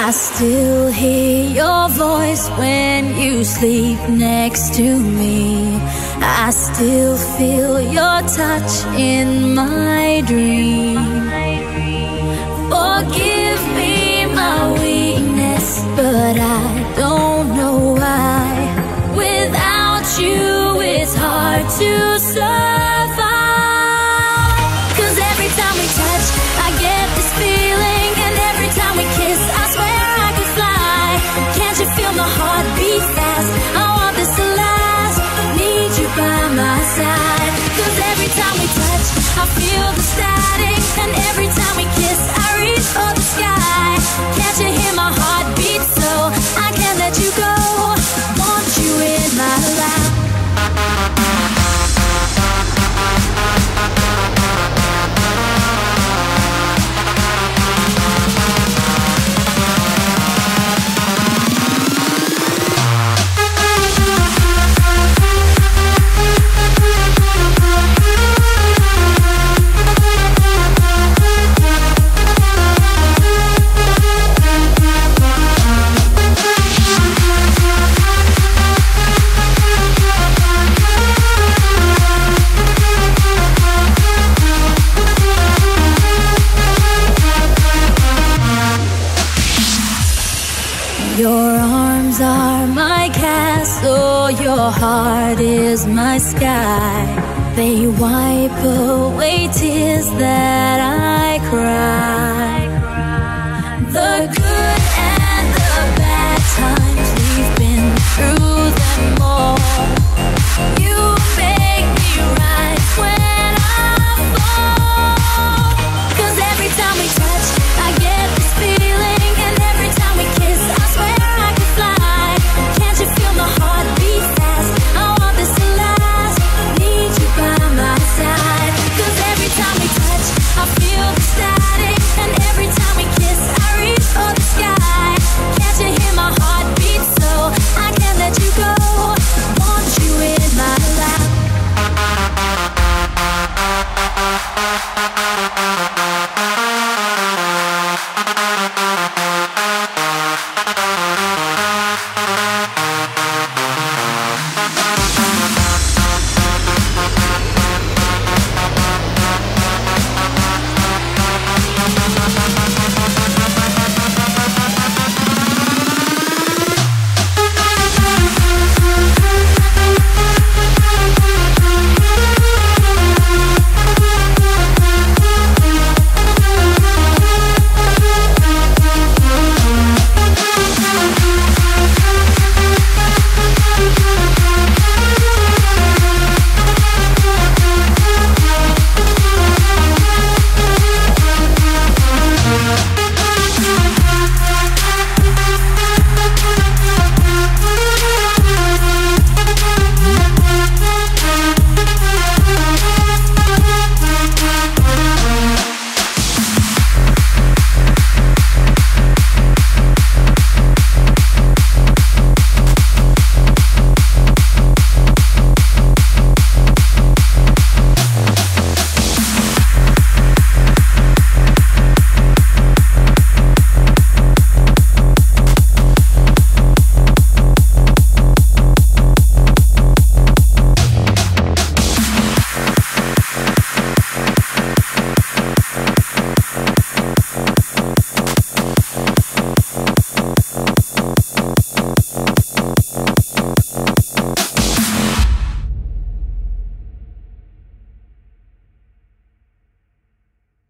I still hear your voice when you sleep next to me. I still feel your touch in my dream. Forgive me my weakness, but I don't know why. Without you, it's hard to survive. 'Cause every time we touch, I get this feeling, and every time we kiss, I swear I could fly. Can't you feel my heart beat fast? I want this to last. Need you by my side. 'Cause every time we touch, I feel the static, and every time we kiss, I reach for the sky. Can't you hear my heart beat so I can't let you go? Want you in my life. Your arms are my castle, your heart is my sky. They wipe away tears that I cry. The good